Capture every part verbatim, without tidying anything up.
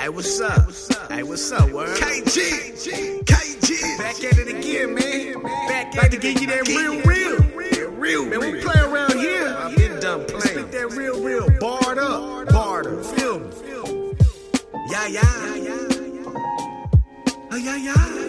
Hey, what's up? Hey, what's up, word? K G, K G, back at it again, man. Back at it to give you that real, real, real, man. We play around here. I've been done playing. Spit that real, real, barred up, barred. Feel me? Yeah, yeah, yeah, yeah, yeah.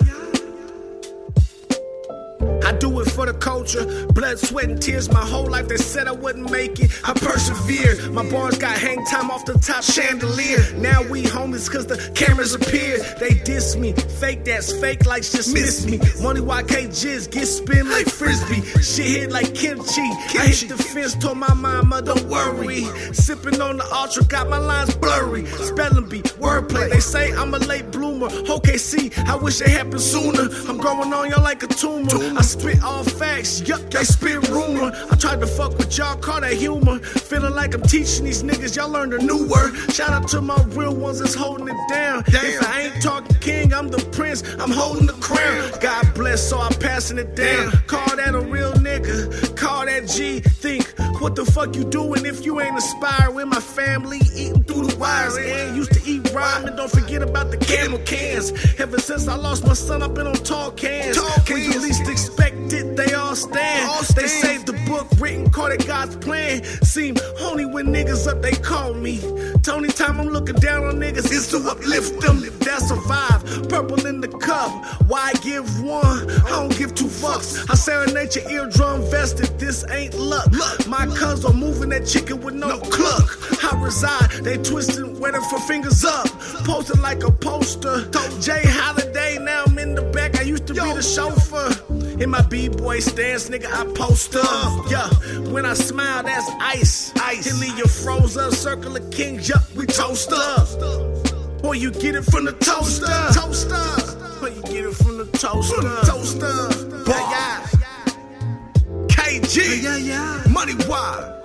I do it for the culture, blood, sweat, and tears. My whole life they said I wouldn't make it. I persevered. My bars got hang time off the top chandelier. Now we homies cause the cameras appear. They diss me, fake that's fake likes just miss me. Money Y K jizz get spin like frisbee. Shit hit like kimchi. I hit the fence, told my mama don't worry. Sipping on the ultra, got my lines blurry. Spelling bee, wordplay. They say I'm a late bloomer. O K C, I wish it happened sooner. I'm growing on y'all like a tumor. I spit all facts, yup, they spit rumor. I tried to fuck with y'all, call that humor. Feeling like I'm teaching these niggas, y'all learned a new word. Shout out to my real ones that's holding it down. Damn. If I ain't talking king, I'm the prince, I'm holding the crown. God bless, so I'm passing it down. Call that a real nigga, call that G. Think, what the fuck you doing if you ain't inspired? With my family eating through the wires, and used to eat ramen. Don't forget about the camel cans. Ever since I lost my son, I've been on tall cans. When you least expect it, they all stand. all stand. They saved the book, written, called it God's plan. Seem only when niggas up, they call me. The only time I'm looking down on niggas is to uplift them. That survive, purple in the cup. Why give one? I don't give two fucks. I serenade your eardrum vested, this ain't luck. My cuz are moving that chicken with no cluck. I reside, they twisting, waiting for fingers up. Posted like a poster. Jay Holiday, now I'm in the back. I used to be the chauffeur. In my B-boy stance, nigga, I post up. Yeah, when I smile, that's ice. Ice. Till leave you froze up, circle of kings, yup, we toast up. Boy, you get it from the toaster. Toaster. Boy, you get it from the toaster. Toaster. Yeah, yeah. K G. Yeah, yeah. Money wide.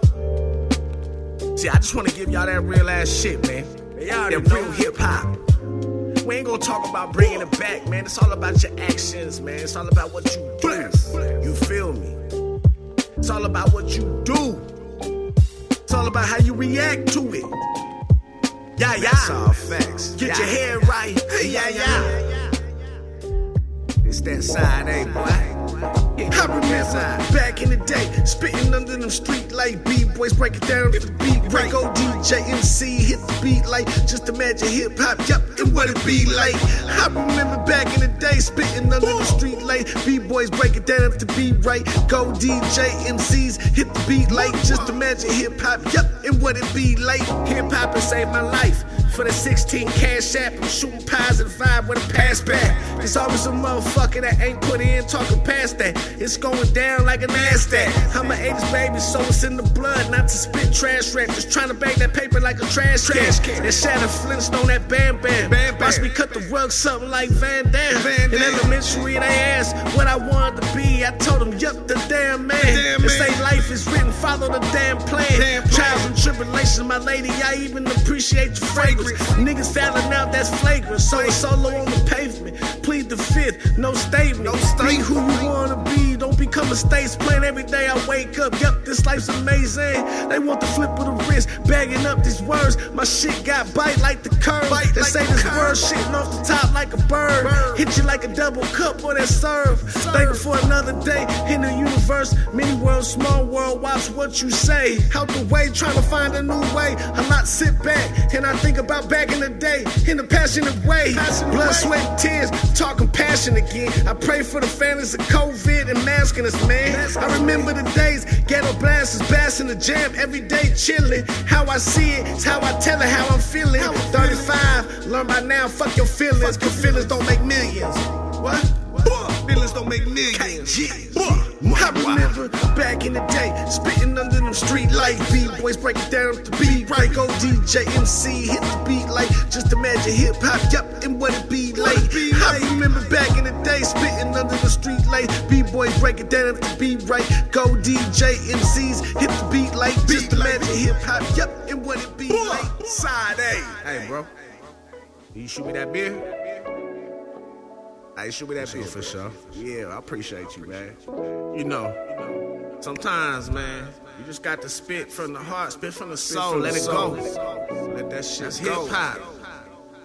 See, I just want to give y'all that real ass shit, man. That real hip hop. We ain't gonna talk about bringing it back, man. It's all about your actions, man. It's all about what you do. You feel me? It's all about what you do. It's all about how you react to it. Yeah, yeah. That's all facts. Get yeah. your head right. Yeah, yeah. It's that side, eh, boy? I remember back in the day, spitting under them street light. B-boys break it down to the beat right. Go D J, M C, hit the beat like just imagine hip-hop, yup, and what it be like. I remember back in the day, spitting under the street light. B-boys break it down to be right. Go D J, M Cs, hit the beat like just imagine hip-hop, yup, and what it be like. Hip-hop has saved my life. For the sixteen cash app, I'm shooting pies and vibe with a pass back. There's always a motherfucker that ain't put in talking past that. It's going down like a NASDAQ. I'm an eighties baby, so it's in the blood. Not to spit trash rap, just trying to bag that paper like a trash can. That shatter Flintstone, that Bam Bam. Bam, bam. Watch me cut the rug something like Van Damme. Van Damme. In elementary, they asked what I wanted to be. I told them, yup, the damn man. Damn they say life is written, follow the damn plan. Damn Trials and tribulations, my lady, I even appreciate your fragrance. Niggas fouling out, that's flagrant. So it's solo on the pavement. Plead the fifth, no statement. No statement. Be who you wanna be. Don't become a stage plan. Every day I wake up, yup, this life's amazing. They want the flip of the wrist, bagging up these words. My shit got bite like the curve. Bite they like say the this curve. Word shitting off the top like a bird. bird. Hit you like a double cup or that serve. serve. Thank you for another day in the universe. Mini world, small world, watch what you say. Out the way, trying to find a new way. I not sit back and I think about back in the day, in a passionate way. Passionate Blood, way. Sweat, tears, talking passion again. I pray for the families of COVID and masking us, man. Masking I remember the days, ghetto blasters, bass in the jam, every day chilling. How I see it, it's how I tell it, how I'm feeling. How I'm thirty-five, learn by now, fuck your feelings, cause feelings don't make millions. What? Feelings don't make millions. I remember back in the day, spitting under them street light. B-boys break it down to the beat right. Go D J, M C, hit the beat like just imagine hip-hop, yup, and what it be like. I remember back in the day, spitting under the street light. B-boys break it down to the beat right. Go D J, M Cs, hit the beat like just imagine hip-hop, yup, and what it be like. Side A. Hey, bro, you shoot me that beer? Hey, shoot me that beer for sure. Yeah, I appreciate you, man. You know, sometimes, man, you just got to spit from the heart, spit from the soul, let it go. Let that shit go. Hip hop.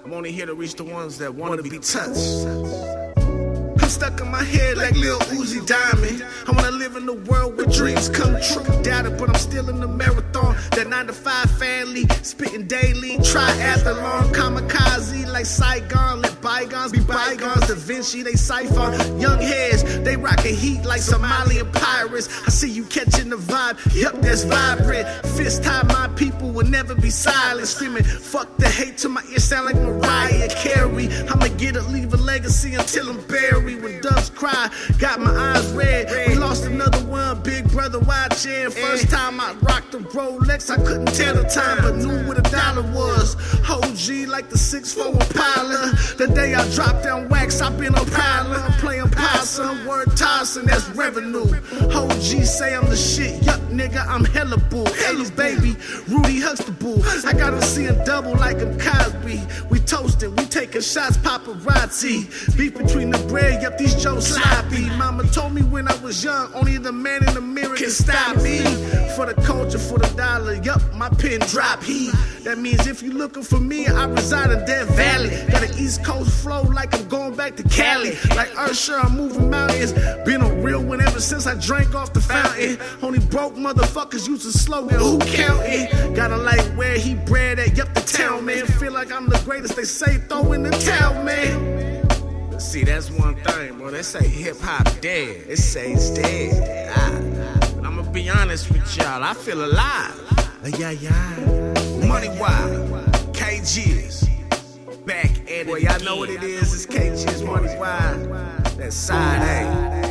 I'm only here to reach the ones that want to be touched. I'm stuck in my head like Lil Uzi Diamond. I wanna live in a world where dreams come true. Doubt it, but I'm still in the marathon. That nine to five family, spitting daily. Triathlon, kamikaze like Saigon. Let bygones be bygones. Da Vinci, they cipher. Young heads, they rockin' heat like Somalian pirates. I see you catching the vibe. Yup, that's vibrant. Fist tied, my people will never be silent. Screaming, fuck the hate to my ear sound like Mariah Carey. I'ma get it, leave a legacy until I'm buried. When doves cry, got my eyes red. We lost another one, big brother watching. First time I rocked the Rolex, I couldn't tell the time, but knew what a dollar was. O G like the six four Impala. The day I dropped down wax, I been on Pilot. I'm playing possum, word tossing, that's revenue. O G say I'm the shit, yup nigga, I'm hella bull. Hella baby, Rudy Huxtable. I got him seeing double like I'm Cosby. We toasting, we taking shots, paparazzi. Beef between the bread, yup, these jokes sloppy. Mama told me when I was young, only the man in the mirror can stop me. For the culture, for the dollar, yup, my pen drop heat. That means if you looking for me, I reside in Death Valley. Got an East Coast flow like I'm going back to Cali. Like Usher, I'm moving mountains. Been a real one ever since I drank off the fountain. Only broke motherfuckers use the slogan, who countin'? Gotta like where he bred at, yup, the town, man. Feel like I'm the greatest, they say, throw in the towel, man. See, that's one thing, bro. They say hip-hop dead. They say it's dead. Ah. But I'ma be honest with y'all, I feel alive. Uh, yeah, yeah. Money Wild, K G's, back at it. Well, y'all know what it is. It's K G's Money Wild. That side A.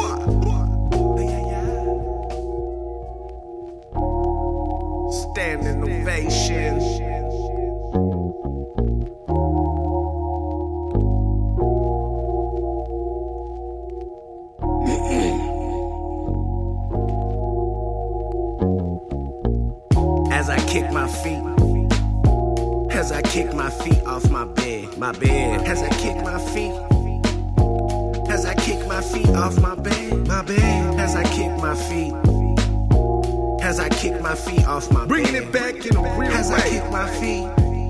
Standing ovation. As I kick my feet, as I kick my feet off my bed, my bed. As I kick my feet, as I kick my feet off my bed, my bed. As I kick my feet, as I kick my feet off my bed. Bringing it back in a real way. As I kick my feet,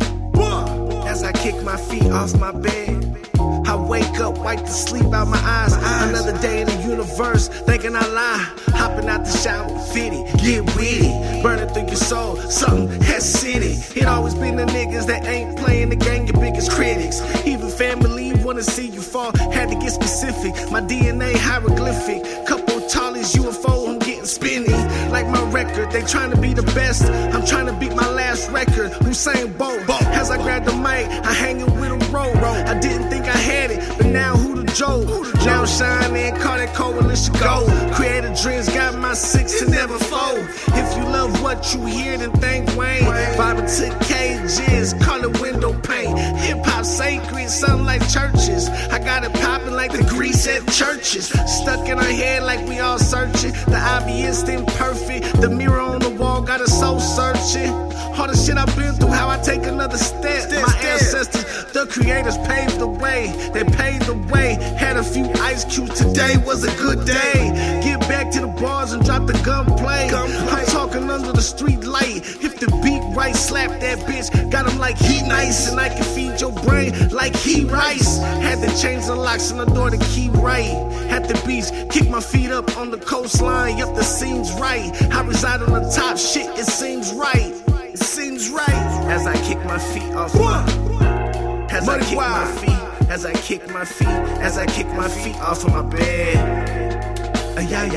as I kick my feet off my bed. I wake up, wipe the sleep out my eyes. Another day in the universe, thinking I lie. Hopping out the shower, fitty, get witty. Burning through your soul, something has city. It always been the niggas that ain't playing the game, your biggest critics. Even family wanna see you fall, had to get specific. My D N A hieroglyphic, couple tallies, U F O, I'm getting spinny. Like my record, they trying to be the best. I'm trying to beat my last record, Usain Bolt. As I grab the mic, I hanging with a roll. I didn't think I had it, but now who the Joe? Now I'm shining, call that coalition gold. Creative dreams got my six and never fold. If you love what you hear, then thank Wayne. Vibing to K G's, call it window paint. Hip hop sacred, something like churches. I got it popping like the grease at churches. Stuck in our head like we all searching. The obvious imperfect, the mirror on the wall got us soul searching. All the shit I've been through, how I take another step. My ancestors, the creators paved the way. They paved the way. Had a few ice cubes, today was a good day. Get back to the bars and drop the gunplay. I'm talking under the street light. If the beat right, slap that bitch. Got him like he nice, and I can feed your brain like he rice. Had to change the locks on the door to keep right. At the beach, kick my feet up on the coastline. Yup, the seems right. I reside on the top, shit, it seems right. It seems right. As I kick my feet off my, as I kick my feet, as I kick my feet, as I kick my feet off of my bed. Uh, yeah,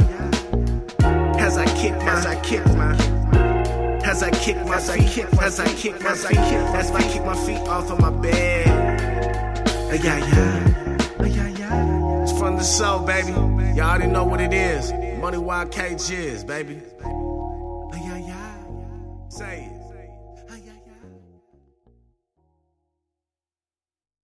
yeah. As I kick my, as I kick my, as I kick my, as I kick, as I kick, as I kick, as I kick my feet off of my bed. Uh, yeah, yeah. Uh, yeah, yeah. It's from the soul, baby. Y'all already know what it is. Money Wild K G's, baby. Uh, yeah, yeah. Say it.